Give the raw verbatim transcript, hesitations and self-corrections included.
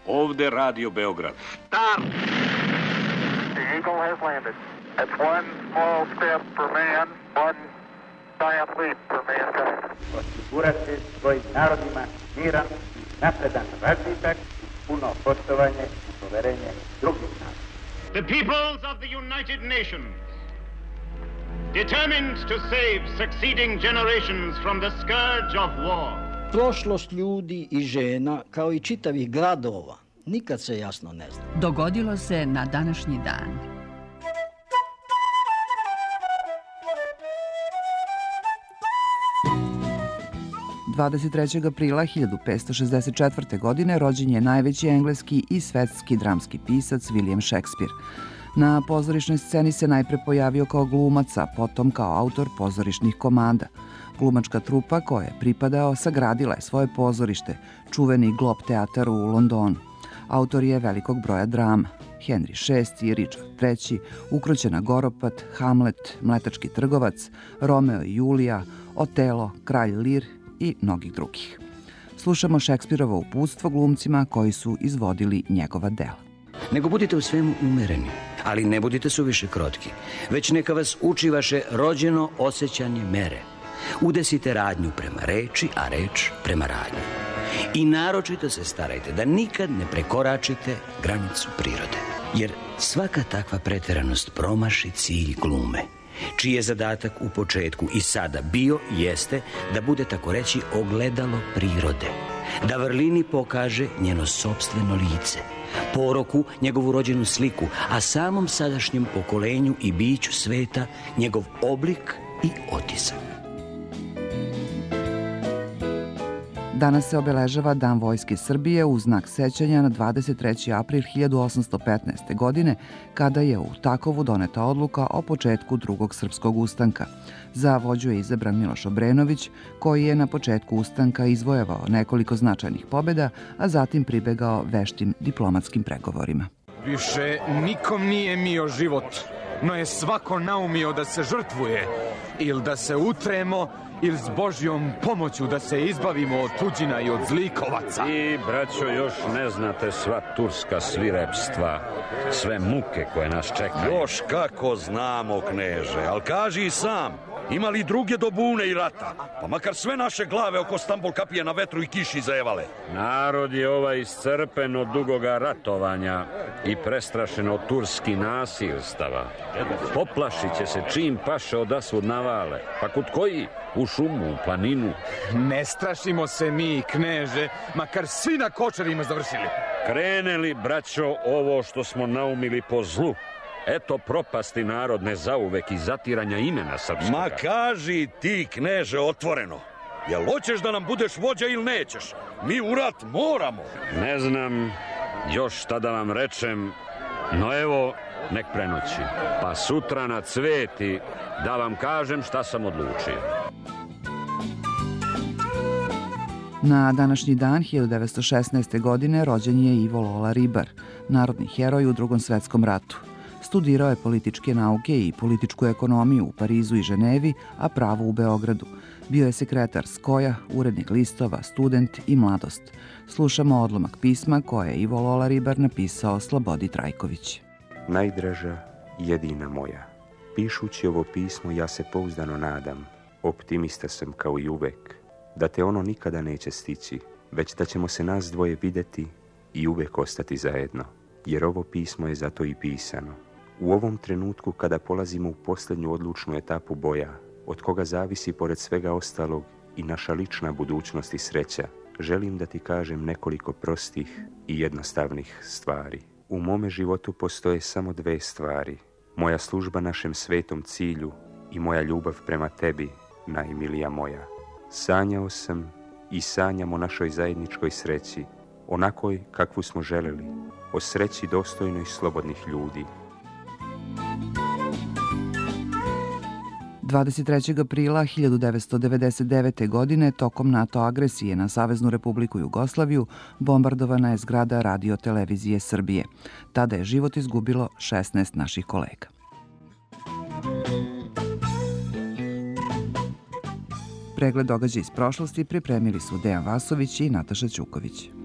Ovde Radio Beograd. Start! The Eagle has landed. It's one small step for man, one giant leap for mankind. Osigurati svojim narodima miran, napredan razvitak, puno poštovanje i poverenje drugih naroda. The peoples of the United Nations, determined to save succeeding generations from the scourge of war. Prošlost ljudi i žena, kao i čitavih gradova, nikad se jasno ne zna. Dogodilo se na današnji dan. dvadeset trećeg aprila hiljadu petsto šezdeset četvrte. godine rođen je najveći engleski i svetski dramski pisac William Shakespeare. Na pozorišnoj sceni se najpre pojavio kao glumac, a potom kao autor pozorišnih komada. Glumačka trupa koja je pripadao sagradila je svoje pozorište, čuveni Globe teatar u Londonu. Autor je velikog broja drama: Henry šesti, Richard treći, Ukroćena Goropat, Hamlet, Mletački trgovac, Romeo i Julija, Otelo, Kralj Lir i mnogih drugih. Slušamo Šekspirovo uputstvo glumcima koji su izvodili njegova dela. Nego budite u svemu umereni, ali ne budite suviše krotki, već neka vas uči vaše rođeno osjećanje mere. Udesite radnju prema reči, a reč prema radnju. I naročito se starajte da nikad ne prekoračite granicu prirode, jer svaka takva preteranost promaši cilj glume, čiji je zadatak u početku i sada bio i jeste da bude, tako reći, ogledalo prirode, da vrlini pokaže njeno sopstveno lice, poroku njegovu rođenu sliku, a samom sadašnjem pokolenju i biću sveta njegov oblik i otisak. Danas se obeležava Dan Vojske Srbije u znak sećanja na dvadeset treći april hiljadu osamsto petnaeste. godine, kada je u Takovu doneta odluka o početku drugog srpskog ustanka. Za vođu je izabran Miloš Obrenović, koji je na početku ustanka izvojevao nekoliko značajnih pobjeda, a zatim pribegao veštim diplomatskim pregovorima. Više nikom nije mio život, no je svako naumio da se žrtvuje ili da se utremo ili s Božjom pomoću da se izbavimo od tuđina i od zlikovaca. I, braćo, još ne znate sva turska svirepstva, sve muke koje nas čekaju. Još kako znamo, kneže, ali kaži i sam, ima li druge do bune i rata? Pa makar sve naše glave oko Stambol kapije na vetru i kiši zajevale. Narod je ovaj iscrpen od dugoga ratovanja i prestrašen od turski nasilstava. Poplašit će se čim paše odasvud navale. Pa kod koji? U šumu, u planinu. Ne strašimo se mi, kneže, makar svi na kočarima završili. Krene li, braćo, ovo što smo naumili po zlu? Eto propasti narodne zauvek i zatiranja imena srpskoga. Ma kaži ti, kneže, otvoreno. Jel hoćeš da nam budeš vođa ili nećeš? Mi u rat moramo. Ne znam još šta da vam rečem, no evo, nek prenoći. Pa sutra na cveti da vam kažem šta sam odlučio. Na današnji dan hiljadu devetsto šesnaeste. godine rođen je Ivo Lola Ribar, narodni heroj u Drugom svetskom ratu. Studirao je političke nauke i političku ekonomiju u Parizu i Ženevi, a pravo u Beogradu. Bio je sekretar Skoja, urednik listova, student i mladost. Slušamo odlomak pisma koje je Ivo Lola Ribar napisao Slobodi Trajković. Najdraža, jedina moja, pišući ovo pismo ja se pouzdano nadam, optimista sam kao i uvek, da te ono nikada neće stići, već da ćemo se nas dvoje videti i uvek ostati zajedno, jer ovo pismo je zato i pisano. U ovom trenutku kada polazimo u posljednju odlučnu etapu boja, od koga zavisi pored svega ostalog i naša lična budućnost i sreća, želim da ti kažem nekoliko prostih i jednostavnih stvari. U mome životu postoje samo dve stvari. Moja služba našem svetom cilju i moja ljubav prema tebi, najmilija moja. Sanjao sam i sanjam o našoj zajedničkoj sreći, onakoj kakvu smo želeli, o sreći dostojnoj slobodnih ljudi. dvadeset trećeg aprila hiljadu devetsto devedeset devete. godine tokom NATO agresije na Saveznu Republiku Jugoslaviju bombardovana je zgrada Radio-televizije Srbije. Tada je život izgubilo šesnaest naših kolega. Pregled događaja iz prošlosti pripremili su Dejan Vasović i Nataša Ćuković.